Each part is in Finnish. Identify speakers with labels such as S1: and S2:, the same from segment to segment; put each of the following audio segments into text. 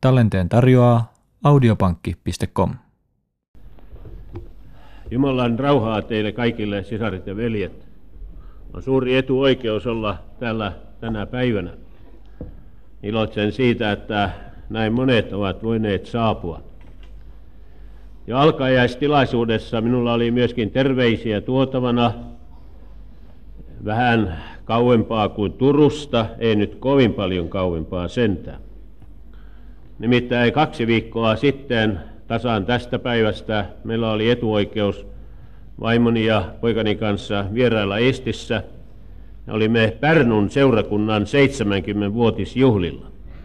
S1: Tallenteen tarjoaa audiopankki.com.
S2: Jumalan rauhaa teille kaikille, sisaret ja veljet. On suuri etuoikeus olla täällä tänä päivänä. Iloitsen siitä, että näin monet ovat voineet saapua. Jo alkajaistilaisuudessa minulla oli myöskin terveisiä tuotavana vähän kauempaa kuin Turusta, ei nyt kovin paljon kauempaa sentään. Nimittäin 2 viikkoa sitten tasan tästä päivästä meillä oli etuoikeus vaimoni ja poikani kanssa vierailla Estissä. Olimme Pärnun seurakunnan 70-vuotisjuhlilla.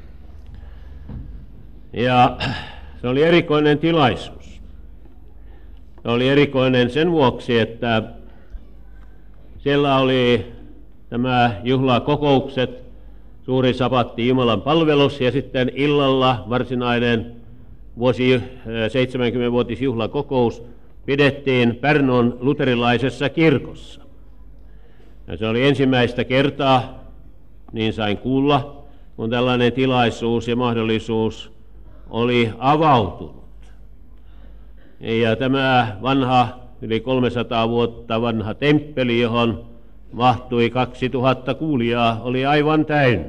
S2: Ja se oli erikoinen tilaisuus. Se oli erikoinen sen vuoksi, että siellä oli tämä juhlakokoukset, suuri sabatti Jumalan palvelus ja sitten illalla varsinainen 70-vuotisjuhlakokous pidettiin Pärnun luterilaisessa kirkossa. Ja se oli ensimmäistä kertaa, niin sain kuulla, kun tällainen tilaisuus ja mahdollisuus oli avautunut. Ja tämä vanha, yli 300 vuotta vanha temppeli, johon mahtui 2000 kuulijaa, oli aivan täynnä.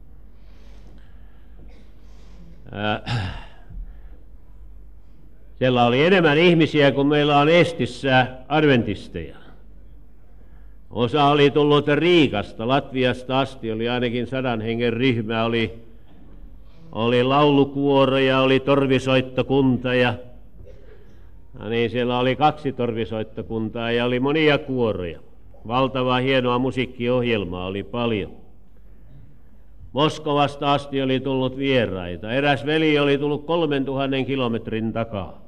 S2: Siellä oli enemmän ihmisiä kuin meillä on Estissä adventisteja. Osa oli tullut Riikasta, Latviasta asti, oli ainakin 100 hengen ryhmä, oli laulukuoroja, oli torvisoittokunta ja niin siellä oli 2 torvisoittokuntaa ja oli monia kuoroja. Valtavaa hienoa musiikkiohjelmaa oli paljon. Moskovasta asti oli tullut vieraita. Eräs veli oli tullut 3000 kilometrin takaa.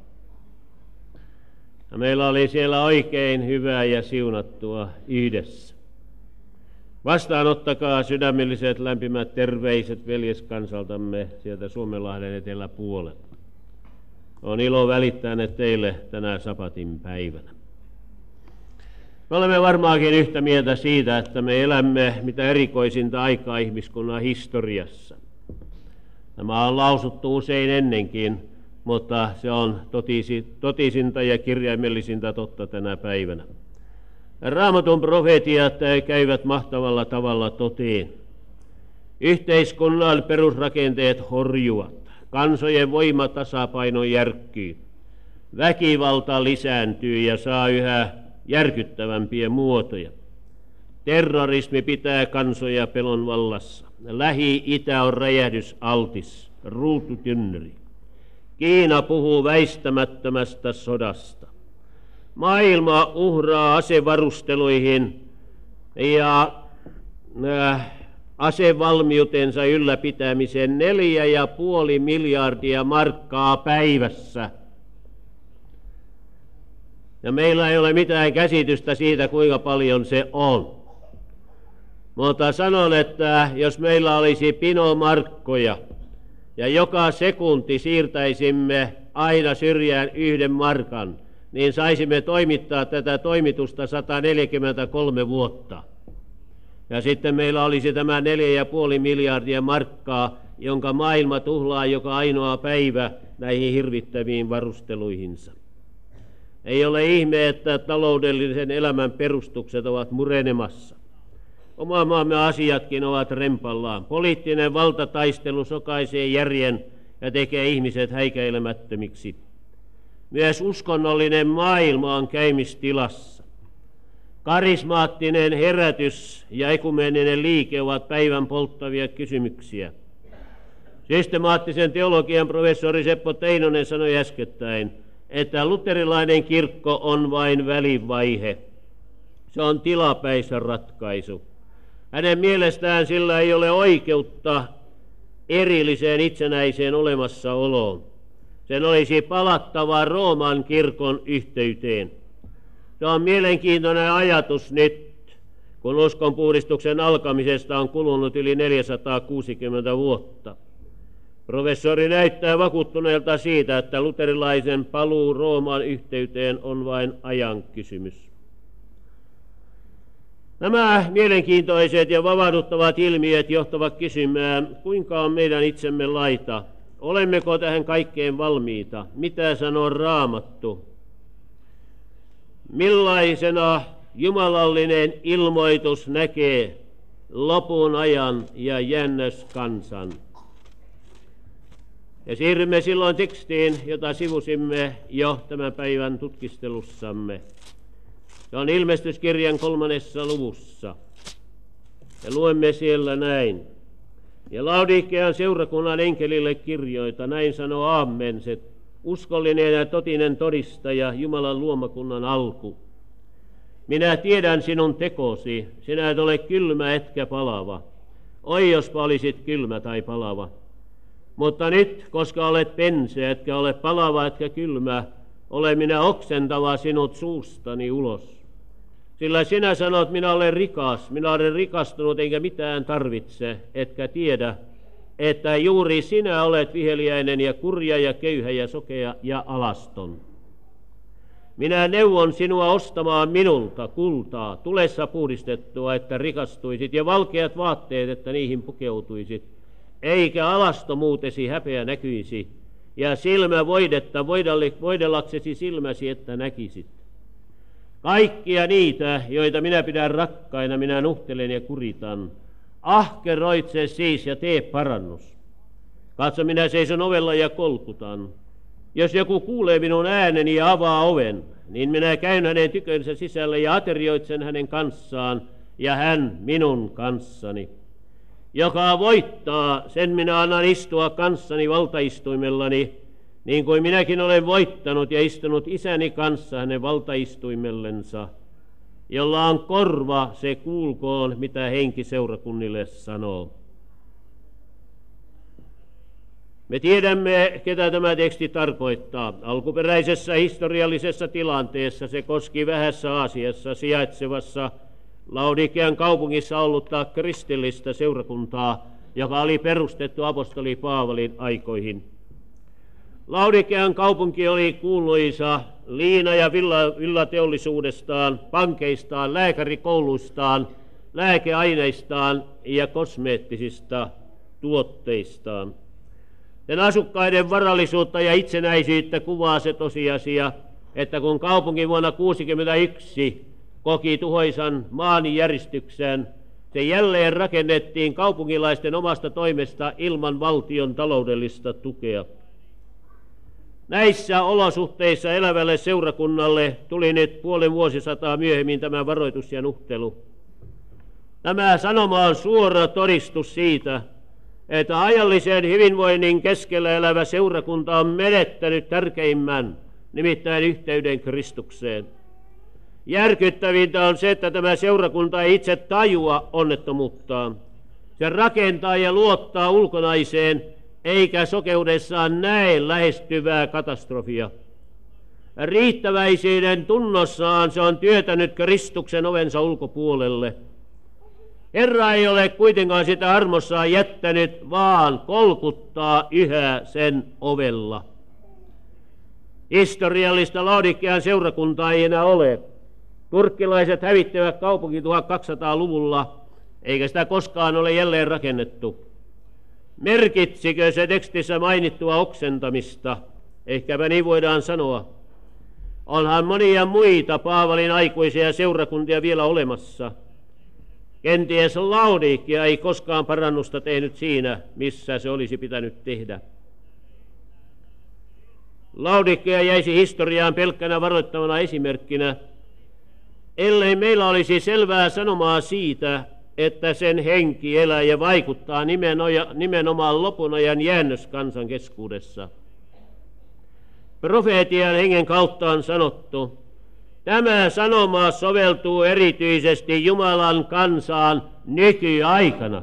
S2: Ja meillä oli siellä oikein hyvää ja siunattua yhdessä. Vastaanottakaa sydämelliset lämpimät terveiset veljeskansaltamme sieltä Suomenlahden eteläpuolelta. On ilo välittää ne teille tänä sapatin päivänä. Me olemme varmaankin yhtä mieltä siitä, että me elämme mitä erikoisinta aikaa ihmiskunnan historiassa. Tämä on lausuttu usein ennenkin, mutta se on totisinta ja kirjaimellisinta totta tänä päivänä. Raamatun profetiat käyvät mahtavalla tavalla toteen. Yhteiskunnan perusrakenteet horjuvat, kansojen voimatasapaino järkkyy, väkivalta lisääntyy ja saa yhä järkyttävämpiä muotoja. Terrorismi pitää kansoja pelon vallassa. Lähi-itä on räjähdysaltis, ruututynnyri. Kiina puhuu väistämättömästä sodasta. Maailma uhraa asevarusteluihin ja asevalmiutensa ylläpitämiseen 4,5 miljardia markkaa päivässä. Ja meillä ei ole mitään käsitystä siitä, kuinka paljon se on. Mutta sanon, että jos meillä olisi pino markkoja ja joka sekunti siirtäisimme aina syrjään 1 markan, niin saisimme toimittaa tätä toimitusta 143 vuotta. Ja sitten meillä olisi tämä 4,5 miljardia markkaa, jonka maailma tuhlaa joka ainoa päivä näihin hirvittäviin varusteluihinsa. Ei ole ihme, että taloudellisen elämän perustukset ovat murenemassa. Oma maamme asiatkin ovat rempallaan. Poliittinen valtataistelu sokaisee järjen ja tekee ihmiset häikäilemättömiksi. Myös uskonnollinen maailma on käymistilassa. Karismaattinen herätys ja ekumeeninen liike ovat päivän polttavia kysymyksiä. Systemaattisen teologian professori Seppo Teinonen sanoi äskettäin, että luterilainen kirkko on vain välivaihe. Se on tilapäisratkaisu. Hänen mielestään sillä ei ole oikeutta erilliseen itsenäiseen olemassaoloon. Sen olisi palattava Rooman kirkon yhteyteen. Se on mielenkiintoinen ajatus nyt, kun uskonpuhdistuksen alkamisesta on kulunut yli 460 vuotta. Professori näyttää vakuuttuneelta siitä, että luterilaisen paluu Rooman yhteyteen on vain ajan kysymys. Nämä mielenkiintoiset ja vavahduttavat ilmiöt johtavat kysymään, kuinka on meidän itsemme laita. olemmeko tähän kaikkeen valmiita? Mitä sanoo Raamattu? Millaisena jumalallinen ilmoitus näkee lopun ajan ja jännöskansan? Ja siirrymme silloin tekstiin, jota sivusimme jo tämän päivän tutkistelussamme. Se on Ilmestyskirjan 3. luvussa. Ja luemme siellä näin. Ja Laodikean seurakunnan enkelille kirjoita, näin sanoo Aamenset, uskollinen ja totinen todistaja, Jumalan luomakunnan alku. Minä tiedän sinun tekosi, sinä et ole kylmä etkä palava. Oi, jospa olisit kylmä tai palava. Mutta nyt, koska olet penseä, etkä ole palava etkä kylmä, olen minä oksentava sinut suustani ulos. Sillä sinä sanot, minä olen rikas, minä olen rikastunut enkä mitään tarvitse, etkä tiedä, että juuri sinä olet viheliäinen ja kurja ja köyhä ja sokea ja alaston. Minä neuvon sinua ostamaan minulta kultaa, tulessa puhdistettua, että rikastuisit, ja valkeat vaatteet, että niihin pukeutuisit, eikä alastomuutesi häpeä näkyisi, ja silmävoidetta voidellaksesi silmäsi, että näkisit. Kaikkia niitä, joita minä pidän rakkaina, minä nuhtelen ja kuritan. Ahkeroitse siis ja tee parannus. Katso, minä seison ovella ja kolkutan. Jos joku kuulee minun ääneni ja avaa oven, niin minä käyn hänen tykönsä sisälle ja aterioitsen hänen kanssaan ja hän minun kanssani. Joka voittaa, sen minä annan istua kanssani valtaistuimellani, niin kuin minäkin olen voittanut ja istunut isäni kanssa hänen valtaistuimellensa. Jolla on korva, se kuulkoon, mitä henki seurakunnille sanoo. Me tiedämme, ketä tämä teksti tarkoittaa. Alkuperäisessä historiallisessa tilanteessa se koski Vähässä Aasiassa sijaitsevassa Laodikean kaupungissa ollutta kristillistä seurakuntaa, joka oli perustettu apostoli Paavalin aikoihin. Laodikean kaupunki oli kuuluisa liina- ja villateollisuudestaan, pankeistaan, lääkärikouluistaan, lääkeaineistaan ja kosmeettisista tuotteistaan. Sen asukkaiden varallisuutta ja itsenäisyyttä kuvaa se tosiasia, että kun kaupunki vuonna 1961 koki tuhoisan maanjäristyksen, se jälleen rakennettiin kaupunkilaisten omasta toimesta ilman valtion taloudellista tukea. Näissä olosuhteissa elävälle seurakunnalle tuli nyt puolen vuosisataa myöhemmin tämä varoitus ja nuhtelu. Tämä sanoma on suora todistus siitä, että ajallisen hyvinvoinnin keskellä elävä seurakunta on menettänyt tärkeimmän, nimittäin yhteyden Kristukseen. Järkyttävintä on se, että tämä seurakunta ei itse tajua onnettomuuttaan. Se rakentaa ja luottaa ulkonaiseen, eikä sokeudessaan näe lähestyvää katastrofia. Riittäväisyyden tunnossaan se on työtänyt Kristuksen ovensa ulkopuolelle. Herra ei ole kuitenkaan sitä armossaan jättänyt, vaan kolkuttaa yhä sen ovella. Historiallista Laodikean seurakuntaa ei enää ole. Turkkilaiset hävittivät kaupunki 1200-luvulla, eikä sitä koskaan ole jälleen rakennettu. Merkitsikö se tekstissä mainittua oksentamista? Ehkäpä niin voidaan sanoa. Onhan monia muita Paavalin aikuisia seurakuntia vielä olemassa. Kenties Laodikea ei koskaan parannusta tehnyt siinä, missä se olisi pitänyt tehdä. Laodikea jäisi historiaan pelkkänä varoittavana esimerkkinä, ellei meillä olisi selvää sanomaa siitä, että sen henki elää ja vaikuttaa nimenomaan lopun ajan jäännöskansan keskuudessa. Profeetian hengen kautta on sanottu, tämä sanoma soveltuu erityisesti Jumalan kansaan nykyaikana.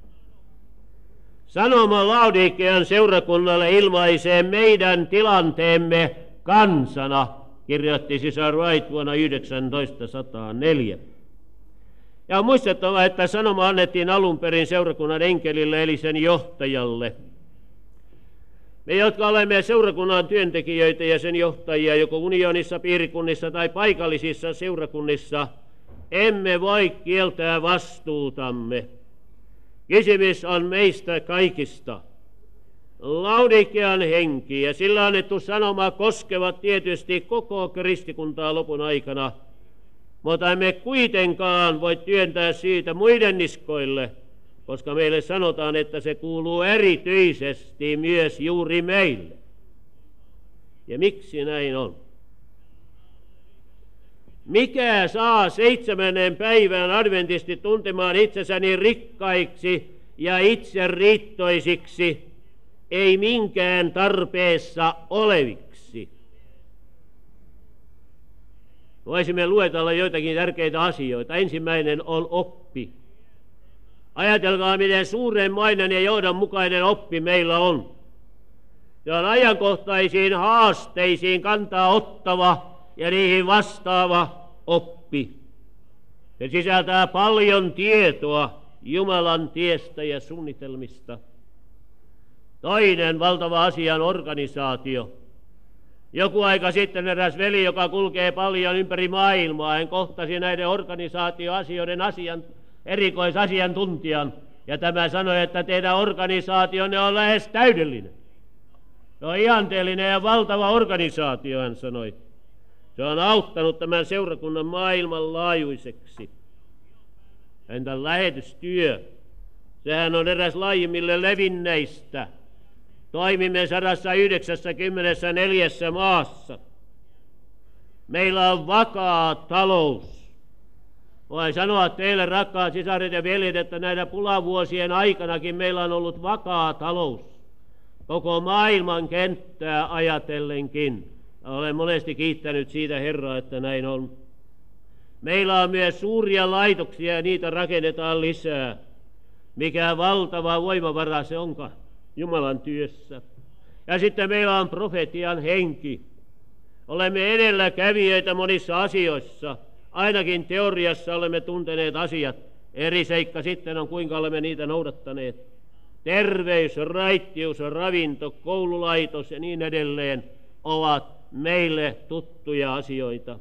S2: Sanoma Laodikean seurakunnalle ilmaisee meidän tilanteemme kansana, kirjoitti Sisar Wright vuonna 1904. Ja on muistettava, että sanoma annettiin alun perin seurakunnan enkelille eli sen johtajalle. Me, jotka olemme seurakunnan työntekijöitä ja sen johtajia joko unionissa, piirikunnissa tai paikallisissa seurakunnissa, emme voi kieltää vastuutamme. Kysymys on meistä kaikista. Laodikean henki ja sillä annettu sanoma koskevat tietysti koko kristikuntaa lopun aikana, mutta emme kuitenkaan voi työntää siitä muiden niskoille, koska meille sanotaan, että se kuuluu erityisesti myös juuri meille. Ja miksi näin on? Mikä saa 7. päivän adventisti tuntemaan itsensä niin rikkaiksi ja itseriittoisiksi, ei minkään tarpeessa oleviksi? Voisimme luetella joitakin tärkeitä asioita. Ensimmäinen on oppi. Ajatelkaa, miten suurenmainen ja johdonmukainen oppi meillä on. Se on ajankohtaisiin haasteisiin kantaa ottava ja niihin vastaava oppi. Se sisältää paljon tietoa Jumalan tiestä ja suunnitelmista. Toinen valtava asia on organisaatio. Joku aika sitten eräs veli, joka kulkee paljon ympäri maailmaa, hän kohtasi näiden organisaatioasioiden erikoisasiantuntijan. Ja tämä sanoi, että teidän organisaationne on lähes täydellinen. Se on ihanteellinen ja valtava organisaatio, hän sanoi. Se on auttanut tämän seurakunnan maailmanlaajuiseksi. Entä lähetystyö? Sehän on eräs laajimmille levinneistä. Toimimme 194 maassa. Meillä on vakaa talous. Voin sanoa teille, rakkaat sisaret ja veljet, että näiden pulavuosien aikanakin meillä on ollut vakaa talous. Koko maailman kenttää ajatellenkin. Olen monesti kiittänyt siitä Herraa, että näin on. Meillä on myös suuria laitoksia ja niitä rakennetaan lisää. Mikä valtava voimavara se onkaan Jumalan työssä. Ja sitten meillä on profetian henki. Olemme edelläkävijöitä monissa asioissa. Ainakin teoriassa olemme tunteneet asiat. Eri seikka sitten on, kuinka olemme niitä noudattaneet. Terveys, raittius, ravinto, koululaitos ja niin edelleen ovat meille tuttuja asioita.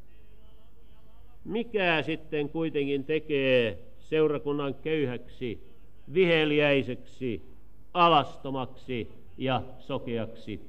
S2: Mikä sitten kuitenkin tekee seurakunnan köyhäksi, viheliäiseksi, alastomaksi ja sokeaksi?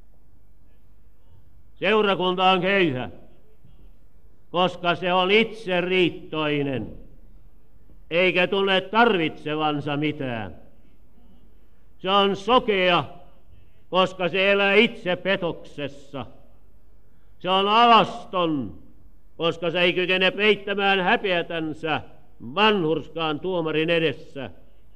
S2: Seurakunta on köyhä, koska se on itseriittoinen, eikä tunne tarvitsevansa mitään. Se on sokea, koska se elää itse petoksessa. Se on alaston, koska se ei kykene peittämään häpeätänsä vanhurskaan tuomarin edessä.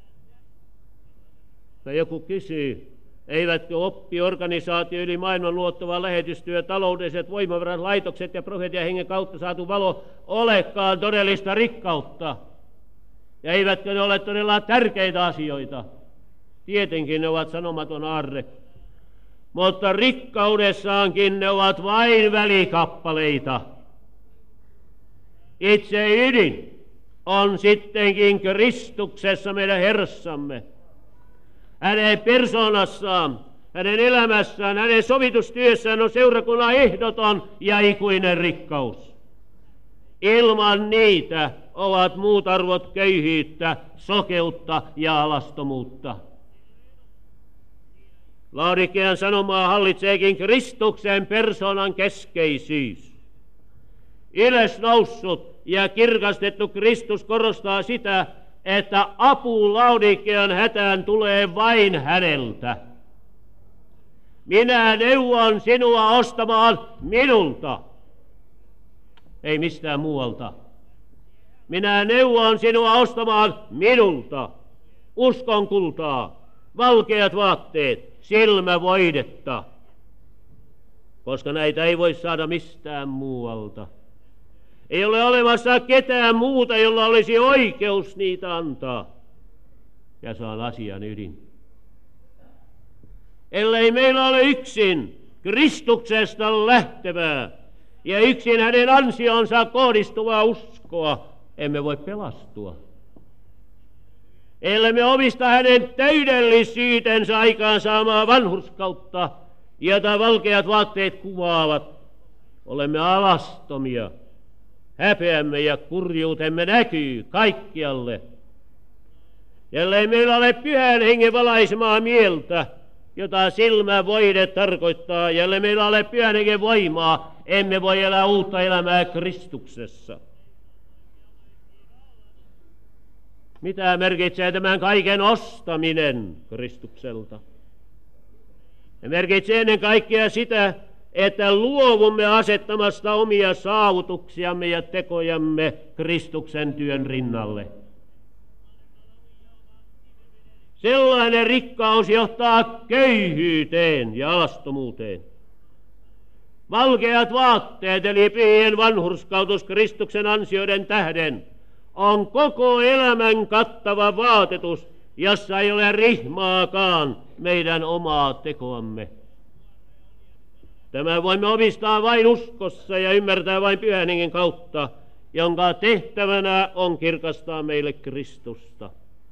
S2: Ja joku kysyy, eivätkö oppiorganisaatio yli maailman luottava lähetystyö, taloudelliset voimavarat, laitokset ja profetian hengen kautta saatu valo olekaan todellista rikkautta? Ja eivätkö ne ole todella tärkeitä asioita? Tietenkin ne ovat sanomaton aarre. Mutta rikkaudessaankin ne ovat vain välikappaleita. Itse ydin on sittenkin Kristuksessa meidän Herrassamme. Hänen persoonassaan, hänen elämässään, hänen sovitustyössään on seurakunnan ehdoton ja ikuinen rikkaus. Ilman niitä ovat muut arvot köyhyyttä, sokeutta ja alastomuutta. Laodikean sanomaa hallitseekin Kristuksen persoonan keskeisyys. Ylösnoussut ja kirkastettu Kristus korostaa sitä, että apu Laodikean hätään tulee vain häneltä. Minä neuvon sinua ostamaan minulta, ei mistään muualta. Minä neuvon sinua ostamaan minulta uskon kultaa, valkeat vaatteet, silmävoidetta, koska näitä ei voi saada mistään muualta. Ei ole olemassa ketään muuta, jolla olisi oikeus niitä antaa. Ja se on asian ydin. Ellei meillä ole yksin Kristuksesta lähtevää ja yksin hänen ansionsa kohdistuvaa uskoa, emme voi pelastua. Ellei me omista hänen täydellisyytensä aikaansaamaa vanhurskautta, jota valkeat vaatteet kuvaavat, olemme alastomia. Häpeämme ja kurjuutemme näkyy kaikkialle. Ellei meillä ole pyhän hengen valaisemaa mieltä jota silmävoide tarkoittaa, jolle meillä ole Pyhän Hengen voimaa, emme voi elää uutta elämää Kristuksessa. Mitä merkitsee tämän kaiken ostaminen Kristukselta? Se merkitsee ennen kaikkea sitä, että luovumme asettamasta omia saavutuksiamme ja tekojamme Kristuksen työn rinnalle. Sellainen rikkaus johtaa köyhyyteen ja alastomuuteen. Valkeat vaatteet eli pyhien vanhurskautus Kristuksen ansioiden tähden on koko elämän kattava vaatetus, jossa ei ole rihmaakaan meidän omaa tekoamme. Tämä voimme omistaa vain uskossa ja ymmärtää vain Pyhän Hengen kautta, jonka tehtävänä on kirkastaa meille Kristusta.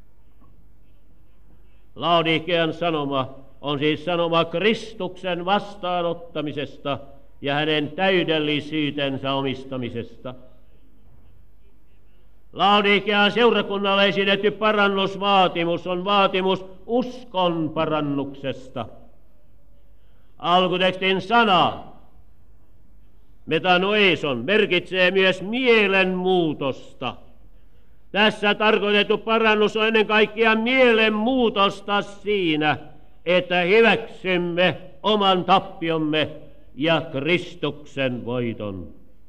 S2: Laodikean sanoma on siis sanoma Kristuksen vastaanottamisesta ja hänen täydellisyytensä omistamisesta. Laodikean seurakunnalle esitetty parannusvaatimus on vaatimus uskon parannuksesta. Alkutekstin sana metanoeison merkitsee myös mielenmuutosta. Tässä tarkoitettu parannus on ennen kaikkea mielenmuutosta siinä, että hyväksymme oman tappiomme ja Kristuksen voiton.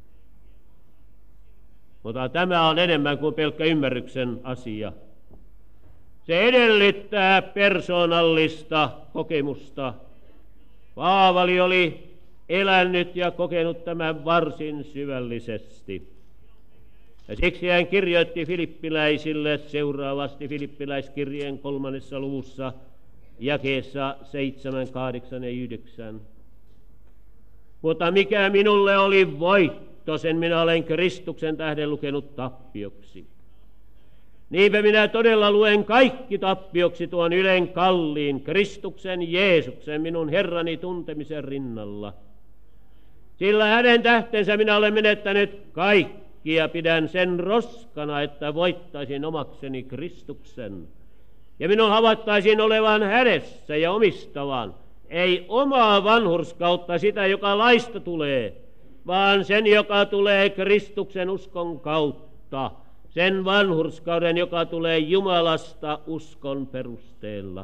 S2: Mutta tämä on enemmän kuin pelkkä ymmärryksen asia. Se edellyttää persoonallista kokemusta. Paavali oli elänyt ja kokenut tämän varsin syvällisesti. Ja siksi hän kirjoitti filippiläisille seuraavasti Filippiläiskirjeen 3. luvussa jakeessa 7, 8 ja 9. Mutta mikä minulle oli voitto, sen minä olen Kristuksen tähden lukenut tappioksi. Niinpä minä todella luen kaikki tappioksi tuon ylen kalliin Kristuksen Jeesuksen minun Herrani tuntemisen rinnalla. Sillä hänen tähtensä minä olen menettänyt kaikki ja pidän sen roskana, että voittaisin omakseni Kristuksen. Ja minun havaittaisiin olevan hänessä ja omistavan, ei omaa vanhurskautta sitä, joka laista tulee, vaan sen, joka tulee Kristuksen uskon kautta. Sen vanhurskauden, joka tulee Jumalasta uskon perusteella.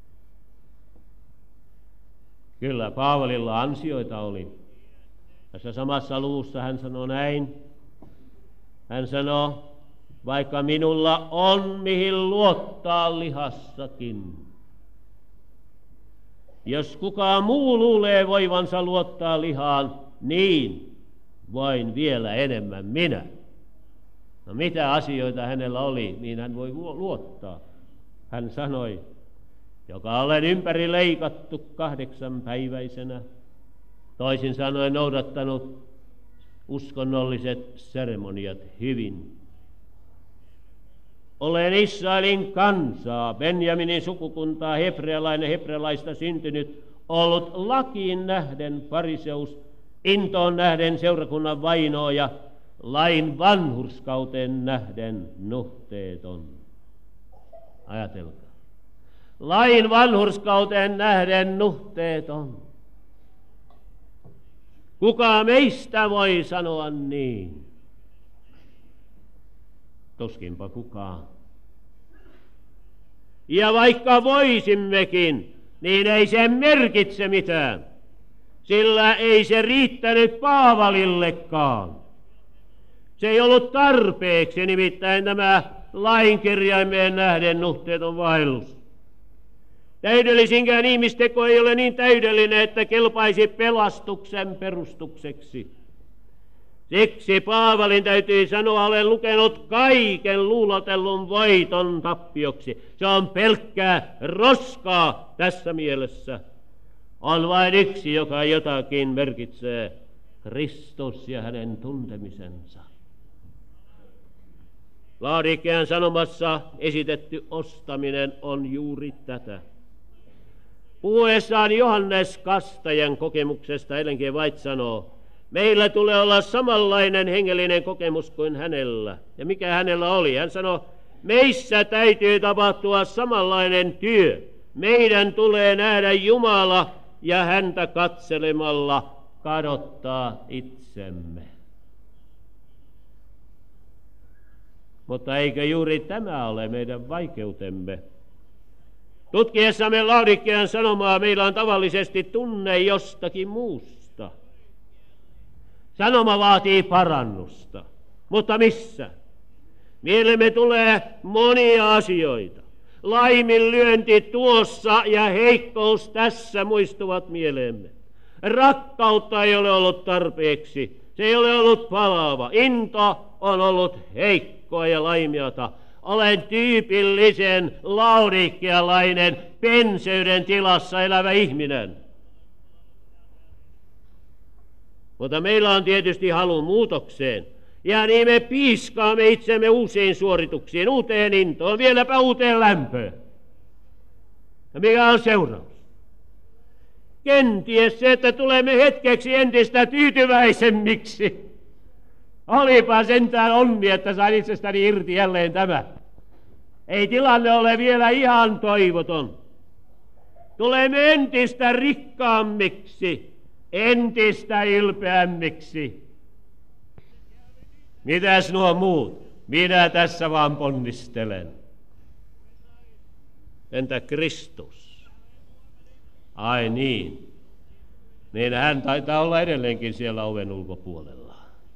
S2: Kyllä, Paavalilla ansioita oli. Tässä samassa luvussa hän sanoo näin. Hän sanoo, vaikka minulla on mihin luottaa lihassakin. Jos kukaan muu luulee voivansa luottaa lihaan, niin voin vielä enemmän minä. No mitä asioita hänellä oli, niin hän voi luottaa. Hän sanoi, joka olen ympäri leikattu 8-päiväisenä, toisin sanoen noudattanut uskonnolliset seremoniat hyvin. Olen Israelin kansaa, Benjaminin sukukuntaa, hebrealaista syntynyt, ollut lakiin nähden fariseus, intoon nähden seurakunnan vainooja, lain vanhurskauteen nähden nuhteeton. Ajatelkaa. Lain vanhurskauteen nähden nuhteeton. Kuka meistä voi sanoa niin? Tuskinpa kukaan. Ja vaikka voisimmekin, niin ei se merkitse mitään, sillä ei se riittänyt Paavalillekaan. Se ei ollut tarpeeksi, nimittäin tämä lainkirjaimeen nähden nuhteeton vaellus. Täydellisinkään ihmisteko ei ole niin täydellinen, että kelpaisi pelastuksen perustukseksi. Siksi Paavalin täytyy sanoa, olen lukenut kaiken luulotellun voiton tappioksi. Se on pelkkää roskaa tässä mielessä. On vain yksi, joka jotakin merkitsee, Kristus ja hänen tuntemisensa. Laodikean sanomassa esitetty ostaminen on juuri tätä. Puhuessaan Johannes Kastajan kokemuksesta Ellen G. White sanoo, meillä tulee olla samanlainen hengellinen kokemus kuin hänellä. Ja mikä hänellä oli? Hän sanoi, meissä täytyy tapahtua samanlainen työ, Meidän tulee nähdä Jumala ja häntä katselemalla kadottaa itsemme. Mutta eikö juuri tämä ole meidän vaikeutemme? Tutkiessamme Laodicean sanomaa meillä on tavallisesti tunne jostakin muusta. Sanoma vaatii parannusta, mutta missä? Mielemme tulee monia asioita. Laiminlyönti tuossa ja heikkous tässä muistuvat mieleemme. Rakkautta ei ole ollut tarpeeksi, se ei ole ollut palaava. Into on ollut heikkoa ja laimiota. Olen tyypillisen laodicealainen penseyden tilassa elävä ihminen. Mutta meillä on tietysti halu muutokseen. Ja niin me piiskaamme itsemme uusiin suorituksiin, uuteen intoon, vieläpä uuteen lämpöön. Ja mikä on seuraus? Kenties se, että tulemme hetkeksi entistä tyytyväisemmiksi. Olipa sentään onni, että sain itsestäni irti jälleen tämä. Ei tilanne ole vielä ihan toivoton. Tulemme entistä rikkaammiksi, entistä ylpeämmiksi. Mitäs nuo muut? Minä tässä vaan ponnistelen. Entä Kristus? Ai niin. Niin hän taitaa olla edelleenkin siellä oven ulkopuolella.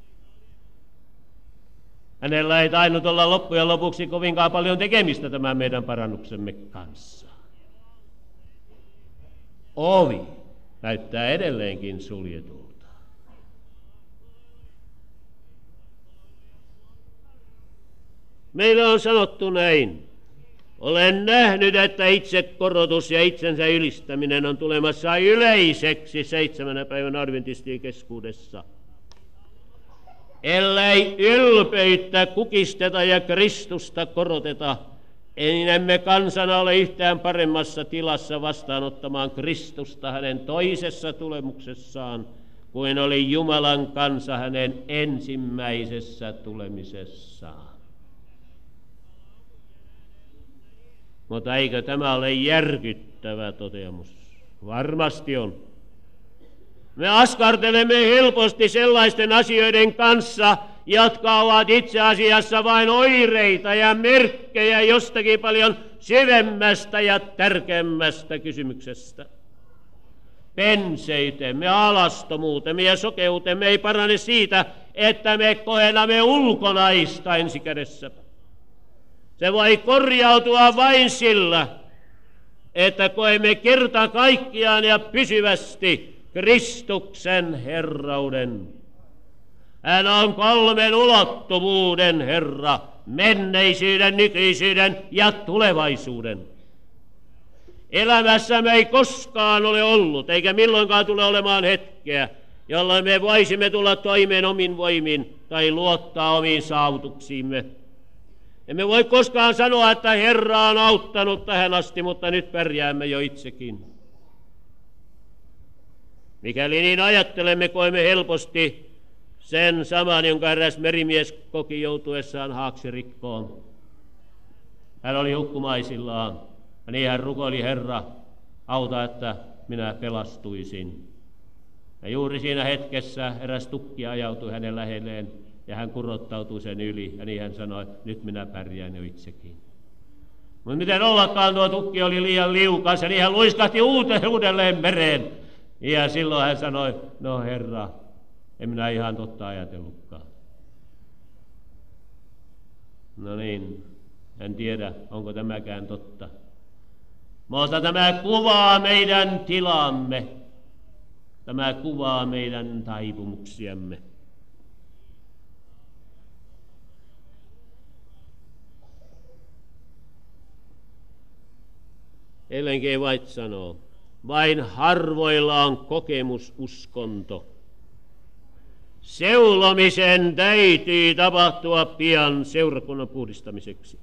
S2: Hänellä ei tainnut olla loppujen lopuksi kovinkaan paljon tekemistä tämän meidän parannuksemme kanssa. Ovi näyttää edelleenkin suljetulta. Meillä on sanottu näin. Olen nähnyt, että itsekorotus ja itsensä ylistäminen on tulemassa yleiseksi 7. päivän adventistien keskuudessa. Ellei ylpeyttä kukisteta ja Kristusta koroteta, niin emme kansana ole yhtään paremmassa tilassa vastaanottamaan Kristusta hänen toisessa tulemuksessaan, kuin oli Jumalan kansa hänen ensimmäisessä tulemisessaan. Mutta eikö tämä ole järkyttävä toteamus? Varmasti on. Me askartelemme helposti sellaisten asioiden kanssa, jotka ovat itse asiassa vain oireita ja merkkejä jostakin paljon syvemmästä ja tärkeämmästä kysymyksestä. Penseytemme, alastomuutemme ja sokeutemme ei parane siitä, että me kohennamme ulkonaista ensikädessä. Se voi korjautua vain sillä, että koemme kerta kaikkiaan ja pysyvästi Kristuksen herrauden. Hän on 3 ulottuvuuden Herra, menneisyyden, nykyisyyden ja tulevaisuuden. Elämässämme ei koskaan ole ollut, eikä milloinkaan tule olemaan hetkeä, jolloin me voisimme tulla toimeen omin voimin tai luottaa omiin saavutuksiimme. Emme voi koskaan sanoa, että Herra on auttanut tähän asti, mutta nyt pärjäämme jo itsekin. Mikäli niin ajattelemme, koemme helposti sen saman, jonka eräs merimies koki joutuessaan haaksirikkoon. Hän oli hukkumaisillaan, ja niin hän rukoili: Herra, auta, että minä pelastuisin. Ja juuri siinä hetkessä eräs tukki ajautui hänen lähelleen, ja hän kurottautui sen yli, ja niin hän sanoi: nyt minä pärjään jo itsekin. Mutta miten ollakaan, tuo tukki oli liian liukas, ja niin hän luiskahti uudelleen mereen. Ja silloin hän sanoi: no Herra, en minä ihan totta ajatellutkaan. No niin, en tiedä, onko tämäkään totta. Mutta tämä kuvaa meidän tilamme. Tämä kuvaa meidän taipumuksiamme. Ellen G. White sanoo: vain harvoilla on kokemususkonto. Seulomisen täytyy tapahtua pian seurakunnan puhdistamiseksi.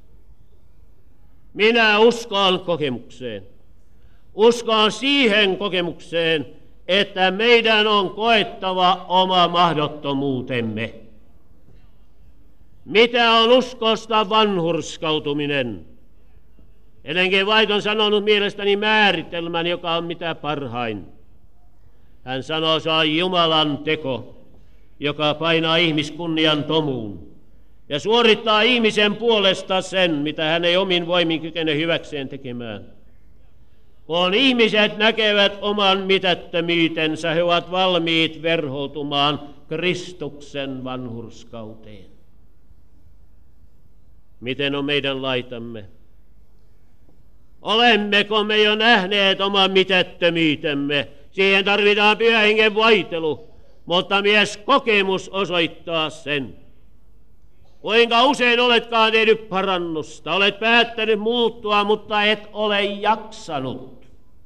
S2: Minä uskon kokemukseen. Uskon siihen kokemukseen, että meidän on koettava oma mahdottomuutemme. Mitä on uskosta vanhurskautuminen? Ellen G. White on sanonut mielestäni määritelmän, joka on mitä parhain. Hän sanoo, se on Jumalan teko, joka painaa ihmiskunnian tomuun ja suorittaa ihmisen puolesta sen, mitä hän ei omin voimin kykene hyväkseen tekemään. Kun ihmiset näkevät oman mitättömyytensä, he ovat valmiit verhoutumaan Kristuksen vanhurskauteen. Miten on meidän laitamme? Olemmeko me jo nähneet oman mitättömyytemme? Siihen tarvitaan Pyhän Hengen voitelu, mutta myös kokemus osoittaa sen. Kuinka usein oletkaan tehnyt parannusta, olet päättänyt muuttua, mutta et ole jaksanut.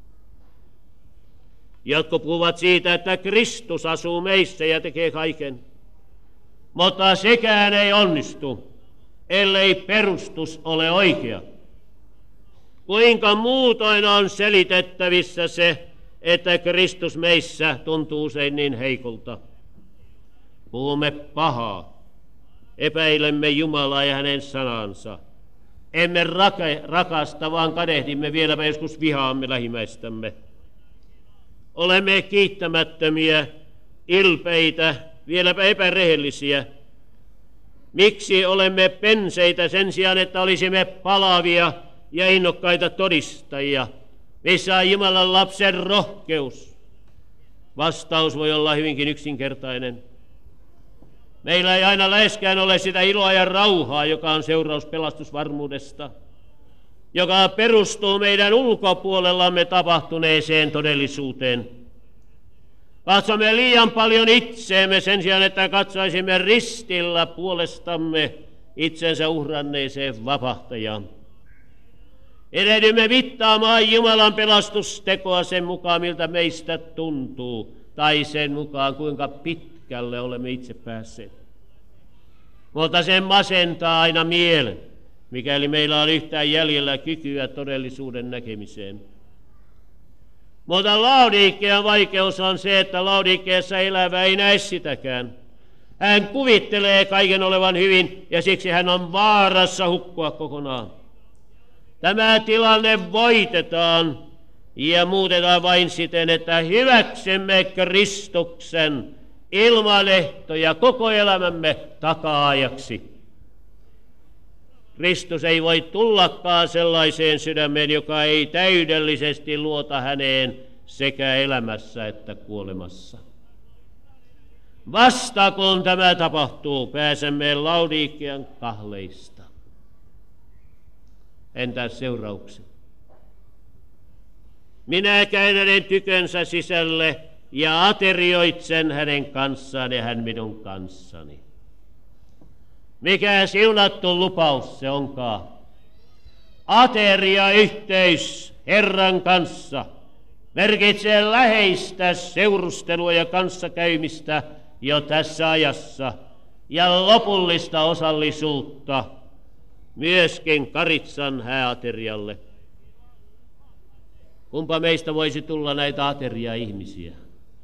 S2: Jotkut puhuvat siitä, että Kristus asuu meissä ja tekee kaiken, mutta sekään ei onnistu, ellei perustus ole oikea. Kuinka muutoin on selitettävissä se, että Kristus meissä tuntuu usein niin heikolta? Puhumme pahaa, epäilemme Jumalaa ja hänen sanansa. Emme rakasta, vaan kadehdimme, vieläpä joskus vihaamme lähimmäistämme. Olemme kiittämättömiä, ilpeitä, vieläpä epärehellisiä. Miksi olemme penseitä sen sijaan, että olisimme palavia ja innokkaita todistajia? Missä on Jumalan lapsen rohkeus? Vastaus voi olla hyvinkin yksinkertainen. Meillä ei aina läheskään ole sitä iloa ja rauhaa, joka on seuraus pelastusvarmuudesta, joka perustuu meidän ulkopuolellamme tapahtuneeseen todellisuuteen. Katsomme liian paljon itseemme sen sijaan, että katsoisimme ristillä puolestamme itsensä uhranneeseen vapahtajaan. Erehdymme mittaamaan Jumalan pelastustekoa sen mukaan, miltä meistä tuntuu, tai sen mukaan, kuinka pitkälle olemme itse päässeet. Mutta se masentaa aina mielen, mikäli meillä on yhtään jäljellä kykyä todellisuuden näkemiseen. Mutta Laodikean vaikeus on se, että Laodikeassa elävä ei näe sitäkään. Hän kuvittelee kaiken olevan hyvin ja siksi hän on vaarassa hukkua kokonaan. Tämä tilanne voitetaan ja muutetaan vain siten, että hyväksymme Kristuksen ilmanehtoja koko elämämme taka-ajaksi. Kristus ei voi tullakaan sellaiseen sydämeen, joka ei täydellisesti luota häneen sekä elämässä että kuolemassa. Vasta kun tämä tapahtuu, pääsemme Laodikean kahleista. Entäs seuraukset? Minä käyn hänen tykönsä sisälle ja aterioitsen hänen kanssaan ja hän minun kanssani. Mikä siunattu lupaus se onkaan? Ateriayhteys Herran kanssa merkitsee läheistä seurustelua ja kanssakäymistä jo tässä ajassa ja lopullista osallisuutta myöskin Karitsan hääaterialle. Kumpa meistä voisi tulla näitä ateria-ihmisiä?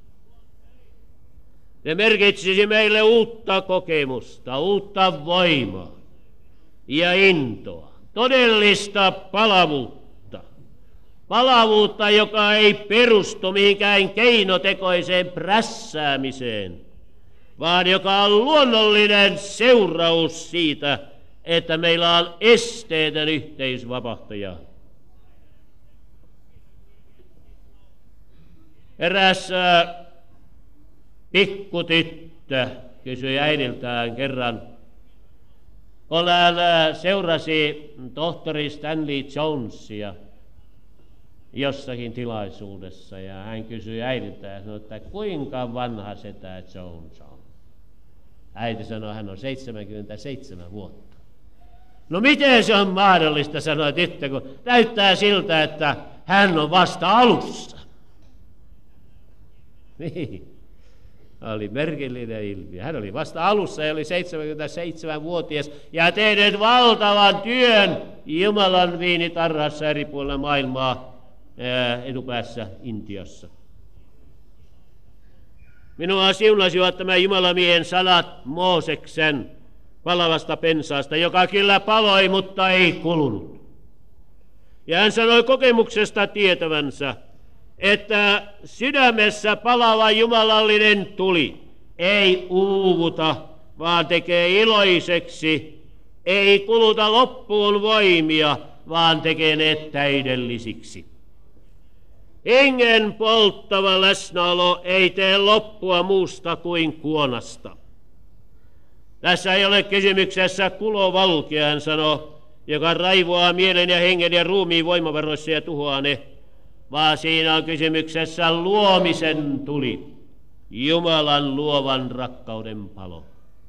S2: Ne merkitsisi meille uutta kokemusta, uutta voimaa ja intoa, todellista palavuutta. Palavuutta, joka ei perustu mihinkään keinotekoiseen prässäämiseen, vaan joka on luonnollinen seuraus siitä, että meillä on esteetön yhteys vapahtajaan. Eräs pikkutyttö kysyi äidiltään kerran, kun hän seurasi tohtori Stanley Jonesia jossakin tilaisuudessa ja hän kysyi äidiltään ja sanoi, että kuinka vanha setä Jones on. Äiti sanoi, hän on 77 vuotta. No miten se on mahdollista, sanoi tyttö, kun näyttää siltä, että hän on vasta alussa. Niin, oli merkillinen ilmiö. Hän oli vasta alussa ja oli 77-vuotias ja tehnyt valtavan työn Jumalan viinitarhassa eri puolilla maailmaa etupäässä Intiassa. Minua siunasivat tämä Jumalamiehen sanat Ja hän sanoi kokemuksesta tietävänsä, että sydämessä palava jumalallinen tuli ei uuvuta, vaan tekee iloiseksi, ei kuluta loppuun voimia, vaan tekee ne täydellisiksi. Hengen polttava läsnäolo ei tee loppua muusta kuin kuonasta. Tässä ei ole kysymyksessä kulovalkea, hän sanoo, joka raivoaa mielen ja hengen ja ruumiin voimavaroissa ja tuhoaa ne, vaan siinä on kysymyksessä luomisen tuli, Jumalan luovan rakkauden palo.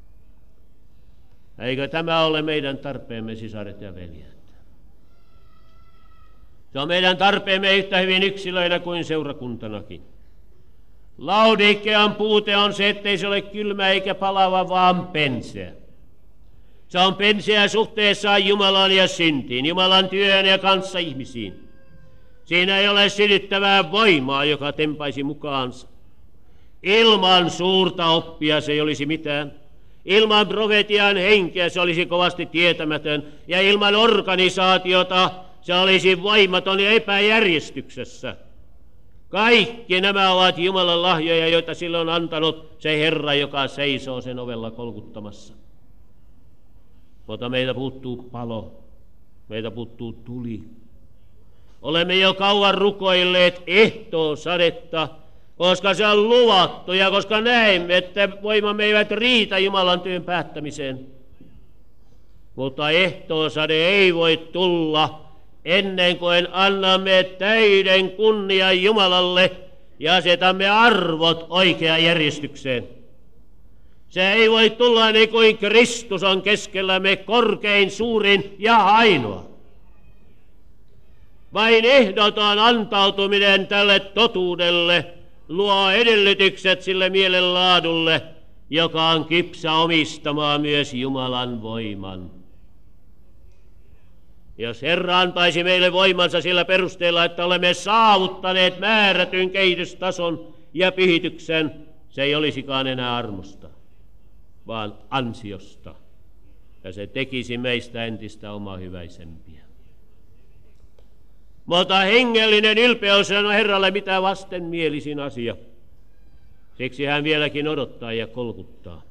S2: Eikö tämä ole meidän tarpeemme, sisaret ja veljet? Se on meidän tarpeemme yhtä hyvin yksilöinä kuin seurakuntanakin. Laodikean puute on se, ettei se ole kylmä eikä palava, vaan penseä. Se on penseä suhteessaan Jumalaan ja syntiin, Jumalan työhön ja kanssa ihmisiin. Siinä ei ole sytyttävää voimaa, joka tempaisi mukaansa. Ilman suurta oppia se ei olisi mitään. Ilman profetian henkeä se olisi kovasti tietämätön. Ja ilman organisaatiota se olisi voimaton ja epäjärjestyksessä. Kaikki nämä ovat Jumalan lahjoja, joita sille on antanut se Herra, joka seisoo sen ovella kolkuttamassa. Mutta meiltä puuttuu palo, meiltä puuttuu tuli. Olemme jo kauan rukoilleet ehtoosadetta, koska se on luvattu ja koska näemme, että voimamme eivät riitä Jumalan työn päättämiseen. Mutta ehtoosade ei voi tulla ennen kuin annamme täyden kunnian Jumalalle ja asetamme arvot oikeaan järjestykseen. Se ei voi tulla niin kuin Kristus on keskellämme korkein, suurin ja ainoa. Vain ehdoton antautuminen tälle totuudelle luo edellytykset sille mielenlaadulle, joka on kypsä omistamaan myös Jumalan voiman. Jos Herra antaisi meille voimansa sillä perusteella, että olemme saavuttaneet määrätyn kehitystason ja pyhityksen, se ei olisikaan enää armosta, vaan ansiosta. Ja se tekisi meistä entistä omahyväisempiä. Mutta hengellinen ylpeys on Herralle mitä vastenmielisin asia. Siksi hän vieläkin odottaa ja kolkuttaa.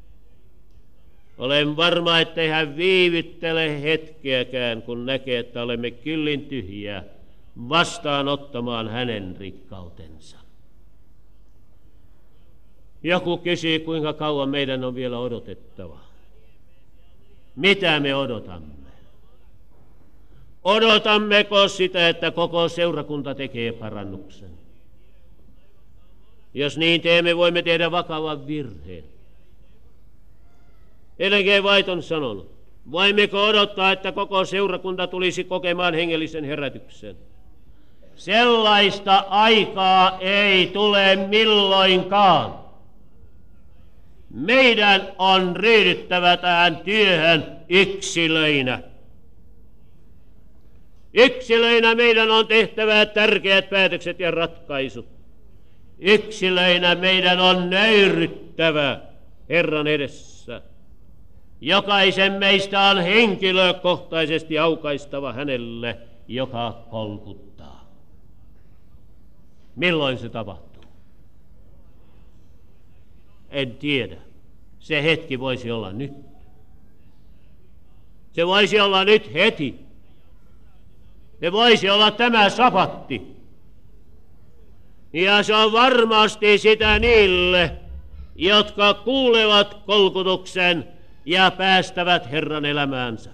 S2: Olen varma, ettei hän viivyttele hetkeäkään, kun näkee, että olemme kyllin tyhjiä vastaanottamaan hänen rikkautensa. Joku kysyy, kuinka kauan meidän on vielä odotettava. Mitä me odotamme? Odotammeko sitä, että koko seurakunta tekee parannuksen? Jos niin teemme, voimme tehdä vakavan virheen. Ellen G. White on sanonut, voimmeko odottaa, että koko seurakunta tulisi kokemaan hengellisen herätyksen? Sellaista aikaa ei tule milloinkaan. Meidän on ryhdyttävä tähän työhön yksilöinä. Yksilöinä meidän on tehtävä tärkeät päätökset ja ratkaisut. Yksilöinä meidän on nöyryttävä Herran edessä. Jokaisen meistä on henkilökohtaisesti aukaistava hänelle, joka kolkuttaa. Milloin se tapahtuu? En tiedä. Se hetki voisi olla nyt. Se voisi olla nyt heti. Se voisi olla tämä sabatti. Ja se on varmasti sitä niille, jotka kuulevat kolkutuksen ja päästävät Herran elämäänsä.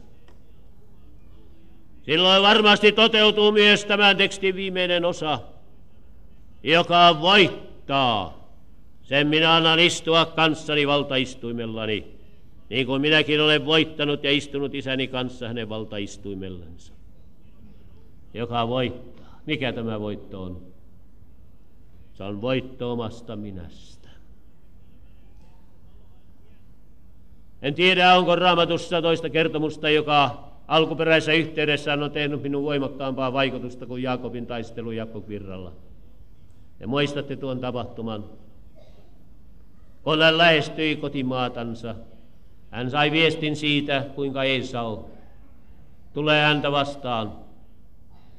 S2: Silloin varmasti toteutuu myös tämän tekstin viimeinen osa, joka voittaa. Sen minä annan istua kanssani valtaistuimellani, niin kuin minäkin olen voittanut ja istunut isäni kanssa hänen valtaistuimellansa. Joka voittaa. Mikä tämä voitto on? Se on voitto omasta minästä. En tiedä, onko Raamatussa toista kertomusta, joka alkuperäisessä yhteydessään on tehnyt minun voimakkaampaa vaikutusta kuin Jaakobin taistelu Jakkokvirralla. Ja muistatte tuon tapahtuman. Kun hän lähestyi kotimaatansa, hän sai viestin siitä, kuinka Esau tulee häntä vastaan.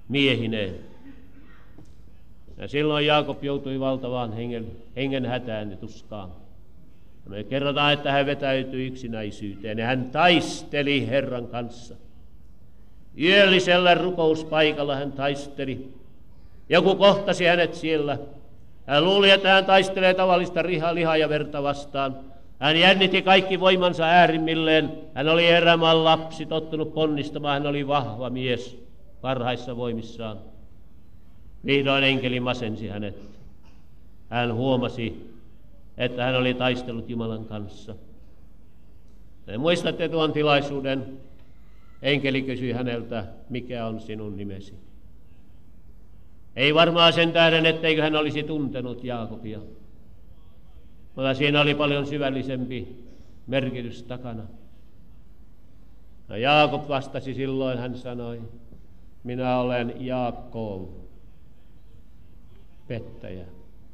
S2: miehineen. Ja silloin Jaakob joutui valtavaan hengen hätään ja tuskaan. Me kerrotaan, että hän vetäytyi yksinäisyyteen ja hän taisteli Herran kanssa. Yöllisellä rukouspaikalla hän taisteli. Joku kohtasi hänet siellä. Hän luuli, että hän taistelee tavallista lihaa ja verta vastaan. Hän jännitti kaikki voimansa äärimmilleen. Hän oli erämaan lapsi, tottunut ponnistamaan. Hän oli vahva mies parhaissa voimissaan. Vihdoin enkeli masensi hänet. Hän huomasi, että hän oli taistellut Jumalan kanssa. Te muistatte tuon tilaisuuden. Enkeli kysyi häneltä, mikä on sinun nimesi. Ei varmaan sen tähden, etteikö hän olisi tuntenut Jaakobia. Mutta siinä oli paljon syvällisempi merkitys takana. No Jaakob vastasi silloin, hän sanoi, minä olen Jaakob, pettäjä.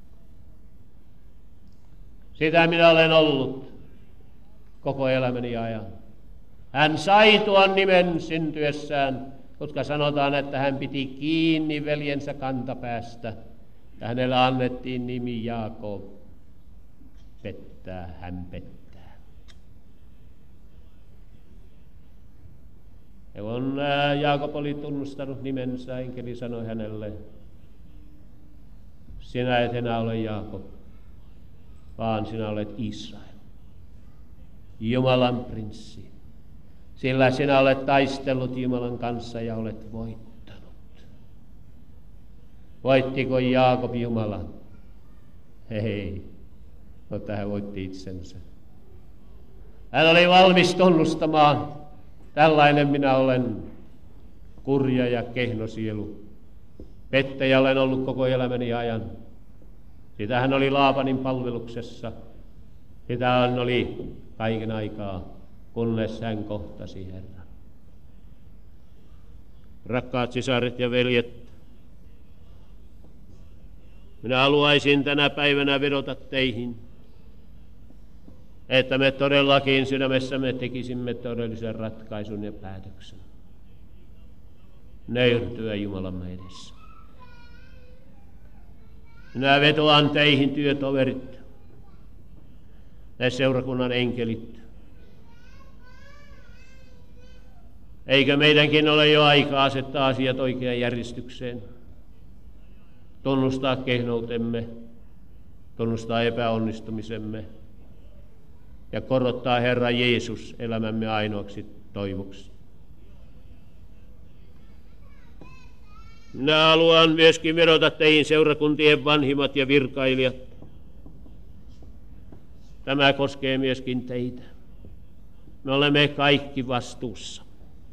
S2: Sitä minä olen ollut koko elämäni ajan. Hän sai tuon nimen syntyessään, koska sanotaan, että hän piti kiinni veljensä kantapäästä. Ja hänelle annettiin nimi Jaakob. Pettää, hän pettää. Ja kun Jaakob oli tunnustanut nimensä, enkeli sanoi hänelle, sinä et enää ole Jaakob, vaan sinä olet Israel, Jumalan prinssi. Sillä sinä olet taistellut Jumalan kanssa ja olet voittanut. Voittiko Jaakob Jumalan? Ei, mutta hän voitti itsensä. Hän oli valmis tunnustamaan, tällainen minä olen, kurja ja kehno sielu. Pettäjä olen ollut koko elämäni ajan. Sitä hän oli Laabanin palveluksessa. Sitä hän oli kaiken aikaa, kunnes hän kohtasi Herran. Rakkaat sisaret ja veljet, minä haluaisin tänä päivänä vedota teihin, että me todellakin sydämessämme tekisimme todellisen ratkaisun ja päätöksen. Nöyrtyä Jumalamme edessä. Minä vetoan teihin, työtoverit ja seurakunnan enkelit. Eikö meidänkin ole jo aika asettaa asiat oikeaan järjestykseen? Tunnustaa kehnoutemme, tunnustaa epäonnistumisemme ja korottaa Herra Jeesus elämämme ainoaksi toivoksi. Minä haluan myöskin vedota teihin seurakuntien vanhimmat ja virkailijat. Tämä koskee myöskin teitä. Me olemme kaikki vastuussa.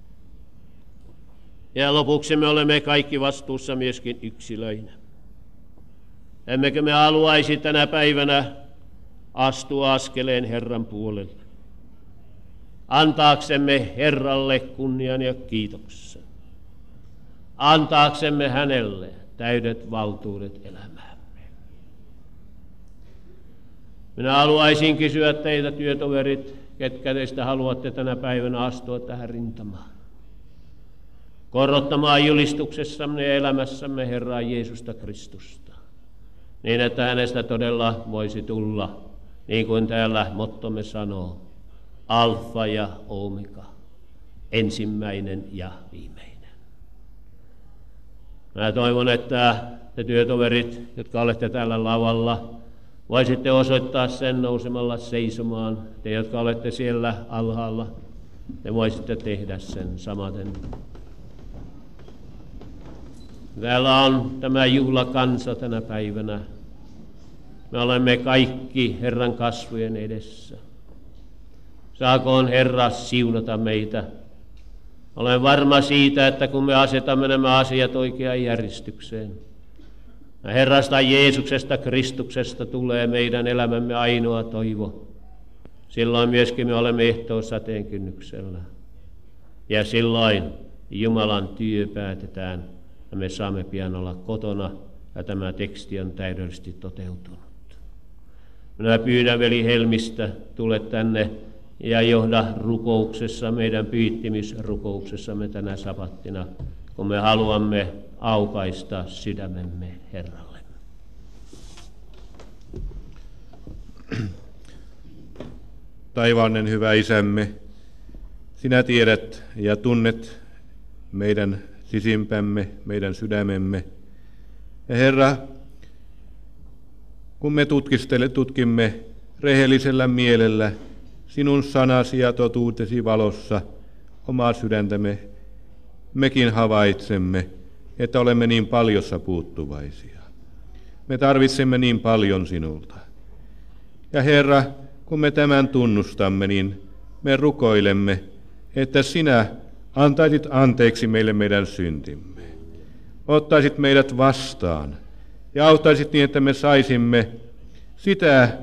S2: Ja lopuksi me olemme kaikki vastuussa myöskin yksilöinä. Emmekö me haluaisi tänä päivänä astua askeleen Herran puolelle, antaaksemme Herralle kunnian ja kiitoksen, antaaksemme hänelle täydet valtuudet elämäämme. Minä haluaisin kysyä teitä, työtoverit, ketkä teistä haluatte tänä päivänä astua tähän rintamaan, korottamaan julistuksessamme ja elämässämme Herraa Jeesusta Kristusta, niin että hänestä todella voisi tulla, niin kuin täällä mottomme sanoo, alfa ja omega, ensimmäinen ja viimeinen. Mä toivon, että te työtoverit, jotka olette täällä lavalla, voisitte osoittaa sen nousemalla seisomaan. Te, jotka olette siellä alhaalla, te voisitte tehdä sen samaten. Täällä on tämä juhlakansa tänä päivänä. Me olemme kaikki Herran kasvojen edessä. Saakoon Herra siunata meitä. Olen varma siitä, että kun me asetamme nämä asiat oikeaan järjestykseen, Herrasta Jeesuksesta Kristuksesta tulee meidän elämämme ainoa toivo. Silloin myöskin me olemme ehtoon sateen kynnyksellä. Ja silloin Jumalan työ päätetään ja me saamme pian olla kotona ja tämä teksti on täydellisesti toteutunut. Minä pyydän veli Helmistä, tule tänne ja johda rukouksessa, meidän pyyttimisrukouksessamme tänä sabattina, kun me haluamme aukaista sydämemme Herralle.
S3: Taivaallinen hyvä Isämme, sinä tiedät ja tunnet meidän sisimpämme, meidän sydämemme. Ja Herra, kun me tutkimme rehellisellä mielellä sinun sanasi ja totuutesi valossa omaa sydäntämme, mekin havaitsemme, että olemme niin paljossa puuttuvaisia. Me tarvitsemme niin paljon sinulta. Ja Herra, kun me tämän tunnustamme, niin me rukoilemme, että sinä antaisit anteeksi meille meidän syntimme. Ottaisit meidät vastaan ja auttaisit niin, että me saisimme sitä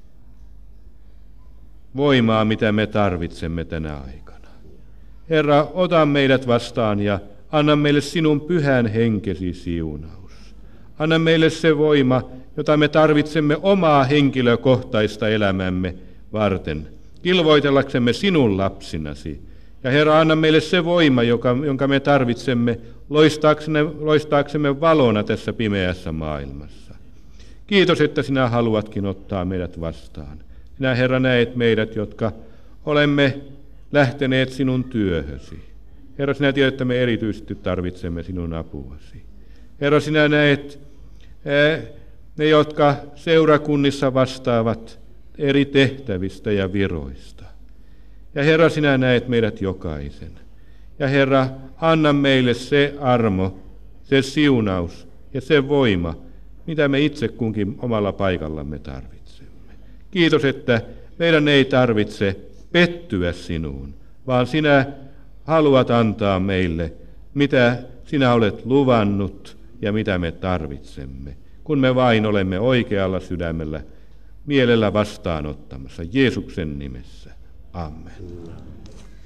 S3: voimaa, mitä me tarvitsemme tänä aikana. Herra, ota meidät vastaan ja anna meille sinun pyhän henkesi siunaus. Anna meille se voima, jota me tarvitsemme omaa henkilökohtaista elämämme varten, kilvoitellaksemme sinun lapsinasi. Ja Herra, anna meille se voima, jonka me tarvitsemme loistaaksemme valona tässä pimeässä maailmassa. Kiitos, että sinä haluatkin ottaa meidät vastaan. Sinä, Herra, näet meidät, jotka olemme lähteneet sinun työhösi. Herra, sinä tiedät, että me erityisesti tarvitsemme sinun apuasi. Herra, sinä näet ne, jotka seurakunnissa vastaavat eri tehtävistä ja viroista. Ja Herra, sinä näet meidät jokaisen. Ja Herra, anna meille se armo, se siunaus ja se voima, mitä me itse kunkin omalla paikallamme tarvitsemme. Kiitos, että meidän ei tarvitse pettyä sinuun, vaan sinä haluat antaa meille, mitä sinä olet luvannut ja mitä me tarvitsemme, kun me vain olemme oikealla sydämellä, mielellä vastaanottamassa Jeesuksen nimessä. Amen.